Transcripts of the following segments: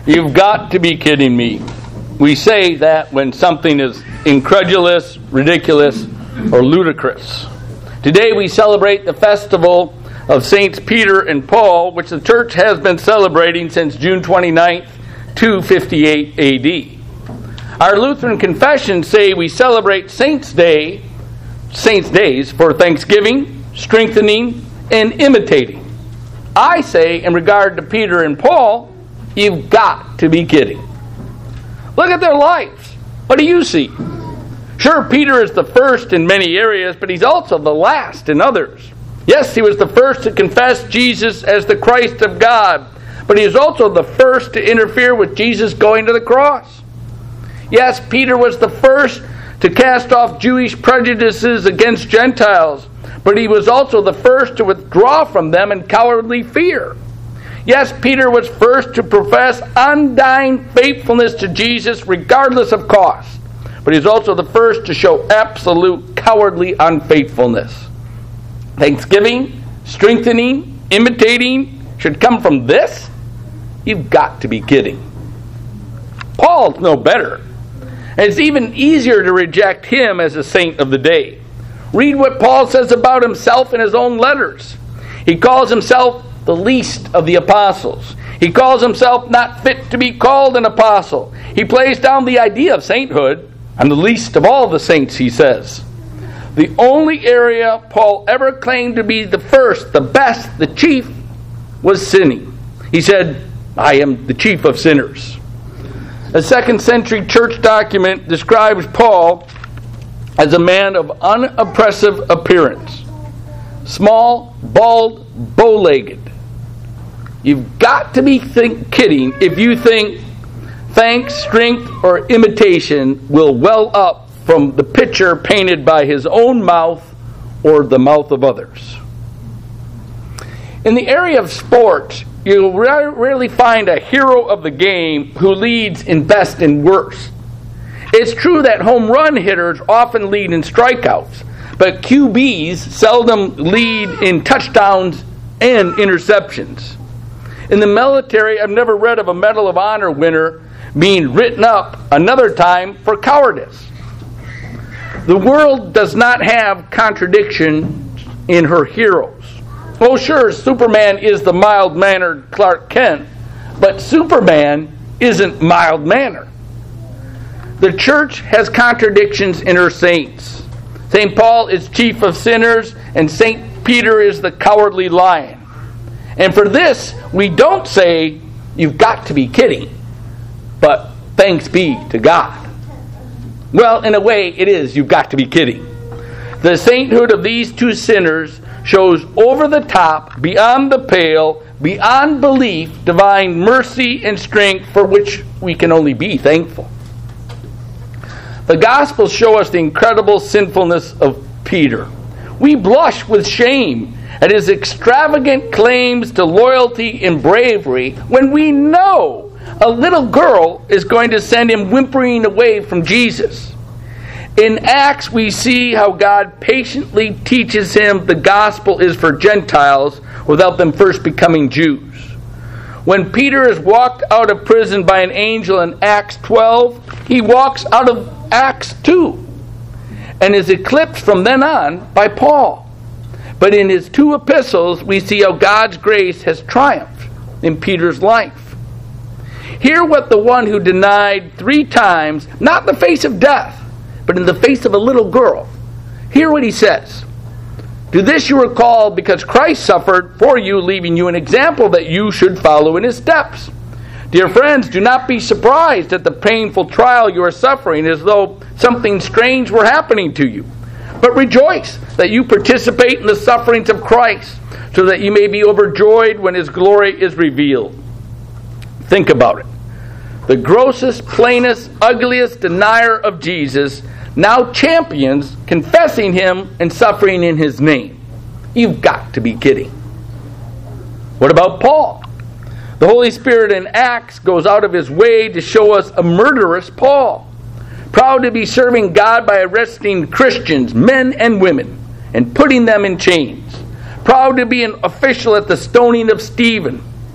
You've got to be kidding me. We say that when something is incredulous, ridiculous, or ludicrous. Today we celebrate the festival of Saints Peter and Paul, which the church has been celebrating since June 29th, 258 A.D. Our Lutheran confessions say we celebrate Saints' Days for thanksgiving, strengthening, and imitating. I say, in regard to Peter and Paul, you've got to be kidding. Look at their lives. What do you see? Sure, Peter is the first in many areas, but he's also the last in others. Yes, he was the first to confess Jesus as the Christ of God, but he is also the first to interfere with Jesus going to the cross. Yes, Peter was the first to cast off Jewish prejudices against Gentiles, but he was also the first to withdraw from them in cowardly fear. Yes, Peter was first to profess undying faithfulness to Jesus regardless of cost, but he was also the first to show absolute cowardly unfaithfulness. Thanksgiving, strengthening, imitating should come from this? You've got to be kidding. Paul's no better. And it's even easier to reject him as a saint of the day. Read what Paul says about himself in his own letters. He calls himself the least of the apostles. He calls himself not fit to be called an apostle. He plays down the idea of sainthood. I'm the least of all the saints, he says. The only area Paul ever claimed to be the first, the best, the chief, was sinning. He said, I am the chief of sinners. A 2nd century church document describes Paul as a man of unoppressive appearance. Small, bald, bow-legged. You've got to be kidding if you think thanks, strength, or imitation will well up from the picture painted by his own mouth or the mouth of others. In the area of sports, you'll rarely find a hero of the game who leads in best and worst. It's true that home run hitters often lead in strikeouts, but QBs seldom lead in touchdowns and interceptions. In the military, I've never read of a Medal of Honor winner being written up another time for cowardice. The world does not have contradiction in her heroes. Oh, sure, Superman is the mild-mannered Clark Kent, but Superman isn't mild-mannered. The church has contradictions in her saints. St. Paul is chief of sinners, and St. Peter is the cowardly lion. And for this, we don't say, you've got to be kidding, but thanks be to God. Well, in a way, it is, you've got to be kidding. The sainthood of these two sinners shows over the top, beyond the pale, beyond belief, divine mercy and strength for which we can only be thankful. The Gospels show us the incredible sinfulness of Peter. We blush with shame at his extravagant claims to loyalty and bravery when we know a little girl is going to send him whimpering away from Jesus. In Acts, we see how God patiently teaches him the gospel is for Gentiles without them first becoming Jews. When Peter is walked out of prison by an angel in Acts 12, he walks out of Acts 2 and is eclipsed from then on by Paul. But in his 2 epistles, we see how God's grace has triumphed in Peter's life. Hear what the one who denied 3 times, not in the face of death, but in the face of a little girl. Hear what he says. To this you were called because Christ suffered for you, leaving you an example that you should follow in his steps. Dear friends, do not be surprised at the painful trial you are suffering as though something strange were happening to you. But rejoice that you participate in the sufferings of Christ, so that you may be overjoyed when his glory is revealed. Think about it. The grossest, plainest, ugliest denier of Jesus now champions confessing him and suffering in his name. You've got to be kidding. What about Paul? The Holy Spirit in Acts goes out of his way to show us a murderous Paul, proud to be serving God by arresting Christians, men and women, and putting them in chains. Proud to be an official at the stoning of Stephen.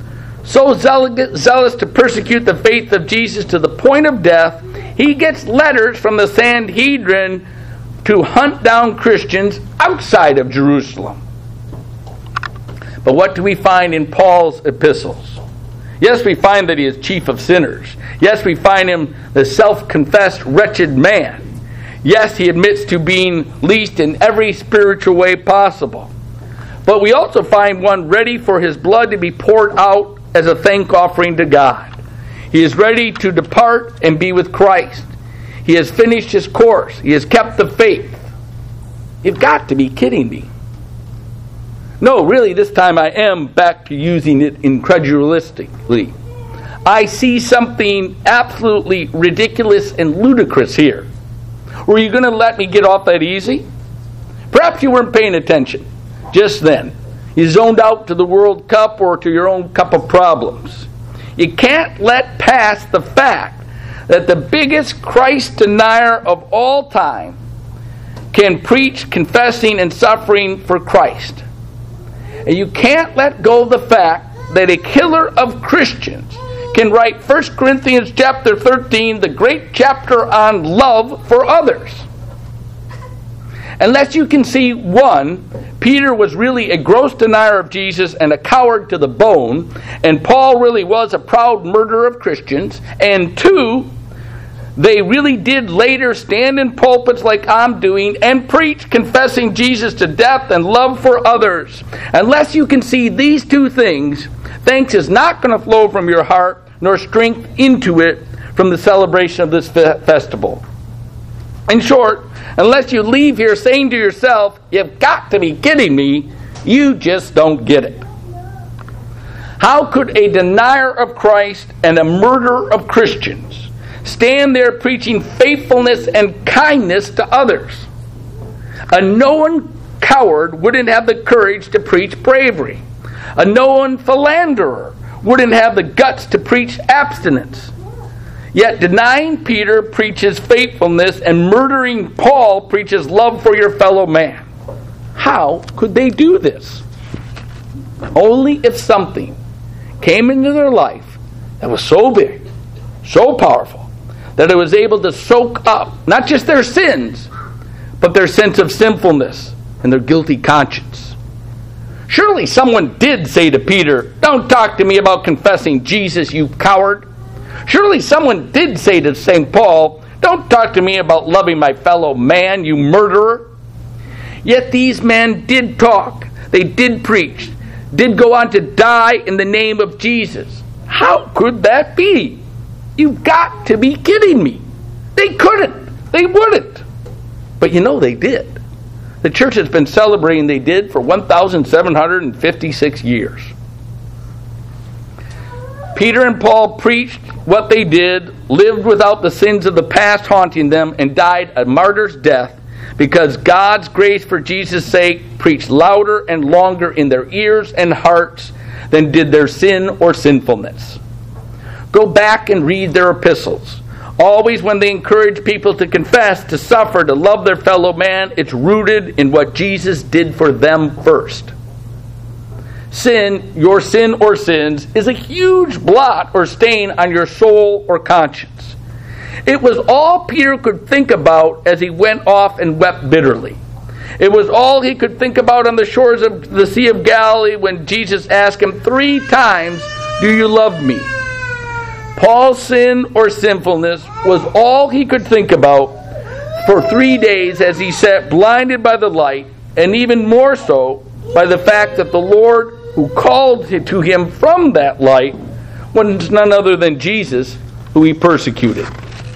so zealous to persecute the faith of Jesus to the point of death, he gets letters from the Sanhedrin to hunt down Christians outside of Jerusalem. But what do we find in Paul's epistles? Yes, we find that he is chief of sinners. Yes, we find him the self-confessed wretched man. Yes, he admits to being least in every spiritual way possible. But we also find one ready for his blood to be poured out as a thank offering to God. He is ready to depart and be with Christ. He has finished his course. He has kept the faith. You've got to be kidding me. No, really, this time I am back to using it incredulously. I see something absolutely ridiculous and ludicrous here. Were you going to let me get off that easy? Perhaps you weren't paying attention just then. You zoned out to the World Cup or to your own cup of problems. You can't let pass the fact that the biggest Christ denier of all time can preach confessing and suffering for Christ. And you can't let go of the fact that a killer of Christians can write 1 Corinthians chapter 13, the great chapter on love for others. Unless you can see, one, Peter was really a gross denier of Jesus and a coward to the bone, and Paul really was a proud murderer of Christians, and two, they really did later stand in pulpits like I'm doing and preach confessing Jesus to death and love for others. Unless you can see these two things, thanks is not going to flow from your heart, nor strength into it from the celebration of this festival. In short, unless you leave here saying to yourself, you've got to be kidding me, you just don't get it. How could a denier of Christ and a murderer of Christians stand there preaching faithfulness and kindness to others? A known coward wouldn't have the courage to preach bravery. A known philanderer wouldn't have the guts to preach abstinence. Yet denying Peter preaches faithfulness, and murdering Paul preaches love for your fellow man. How could they do this? Only if something came into their life that was so big, so powerful, that it was able to soak up not just their sins, but their sense of sinfulness and their guilty conscience. Surely someone did say to Peter, "Don't talk to me about confessing Jesus, you coward." Surely someone did say to St. Paul, "Don't talk to me about loving my fellow man, you murderer." Yet these men did talk. They did preach. Did go on to die in the name of Jesus. How could that be? You've got to be kidding me. They couldn't. They wouldn't. But you know they did. The church has been celebrating they did for 1,756 years. Peter and Paul preached what they did, lived without the sins of the past haunting them, and died a martyr's death because God's grace for Jesus' sake preached louder and longer in their ears and hearts than did their sin or sinfulness. Go back and read their epistles. Always when they encourage people to confess, to suffer, to love their fellow man, it's rooted in what Jesus did for them first. Sin, your sin or sins, is a huge blot or stain on your soul or conscience. It was all Peter could think about as he went off and wept bitterly. It was all he could think about on the shores of the Sea of Galilee when Jesus asked him 3 times, "Do you love me?" Paul's sin or sinfulness was all he could think about for 3 days as he sat blinded by the light, and even more so by the fact that the Lord who called to him from that light was none other than Jesus, who he persecuted.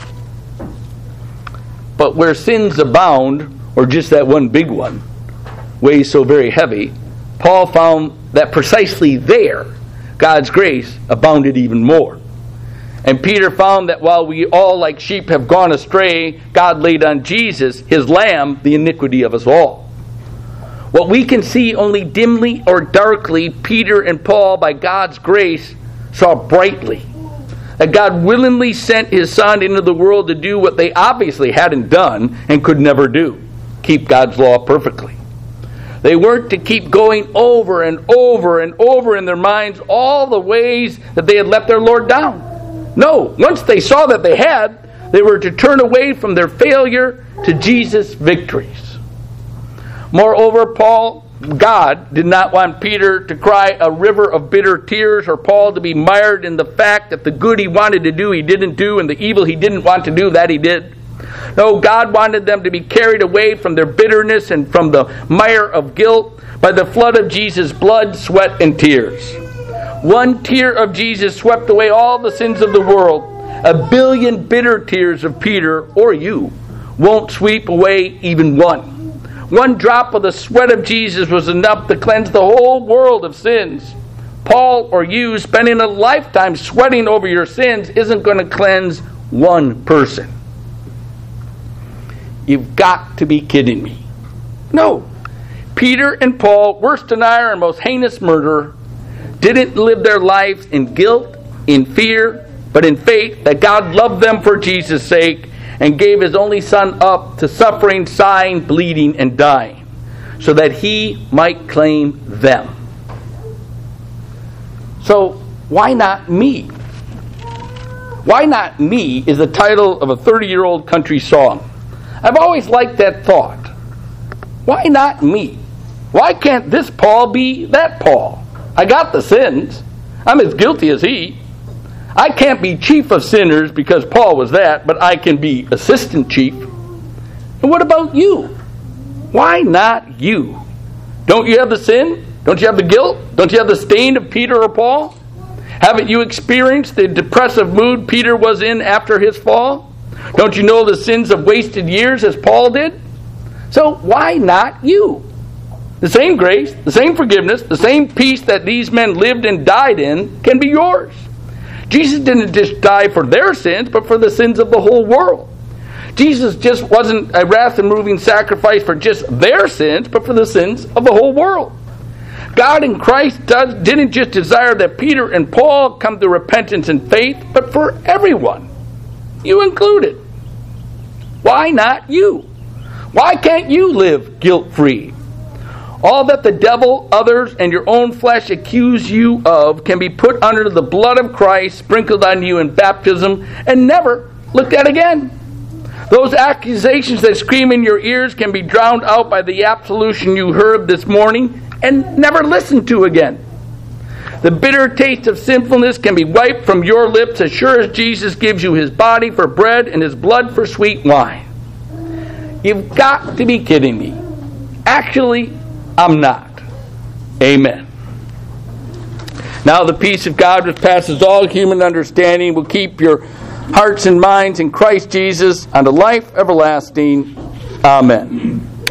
But where sins abound, or just that one big one, weighs so very heavy, Paul found that precisely there, God's grace abounded even more. And Peter found that while we all like sheep have gone astray, God laid on Jesus, his lamb, the iniquity of us all. What we can see only dimly or darkly, Peter and Paul, by God's grace, saw brightly. That God willingly sent his Son into the world to do what they obviously hadn't done and could never do: keep God's law perfectly. They weren't to keep going over and over and over in their minds all the ways that they had let their Lord down. No, once they saw that they were to turn away from their failure to Jesus' victories. Moreover, God did not want Peter to cry a river of bitter tears, or Paul to be mired in the fact that the good he wanted to do he didn't do, and the evil he didn't want to do that he did. No, God wanted them to be carried away from their bitterness and from the mire of guilt by the flood of Jesus' blood, sweat, and tears. One tear of Jesus swept away all the sins of the world. 1 billion bitter tears of Peter or you won't sweep away even one. One drop of the sweat of Jesus was enough to cleanse the whole world of sins. Paul or you spending a lifetime sweating over your sins isn't going to cleanse one person. You've got to be kidding me. No. Peter and Paul, worst denier and most heinous murderer, didn't live their lives in guilt, in fear, but in faith that God loved them for Jesus' sake and gave His only Son up to suffering, sighing, bleeding, and dying, so that He might claim them. So, why not me? Why Not Me is the title of a 30-year-old country song. I've always liked that thought. Why not me? Why can't this Paul be that Paul? I got the sins. I'm as guilty as he. I can't be chief of sinners because Paul was that, but I can be assistant chief. And what about you? Why not you? Don't you have the sin? Don't you have the guilt? Don't you have the stain of Peter or Paul? Haven't you experienced the depressive mood Peter was in after his fall? Don't you know the sins of wasted years as Paul did? So why not you? The same grace, the same forgiveness, the same peace that these men lived and died in can be yours. Jesus didn't just die for their sins, but for the sins of the whole world. Jesus just wasn't a wrath and moving sacrifice for just their sins, but for the sins of the whole world. God in Christ didn't just desire that Peter and Paul come to repentance and faith, but for everyone, you included. Why not you? Why can't you live guilt-free? All that the devil, others, and your own flesh accuse you of can be put under the blood of Christ sprinkled on you in baptism and never looked at again. Those accusations that scream in your ears can be drowned out by the absolution you heard this morning and never listened to again. The bitter taste of sinfulness can be wiped from your lips as sure as Jesus gives you His body for bread and His blood for sweet wine. You've got to be kidding me. Actually, I'm not. Amen. Now the peace of God which passes all human understanding will keep your hearts and minds in Christ Jesus unto life everlasting. Amen.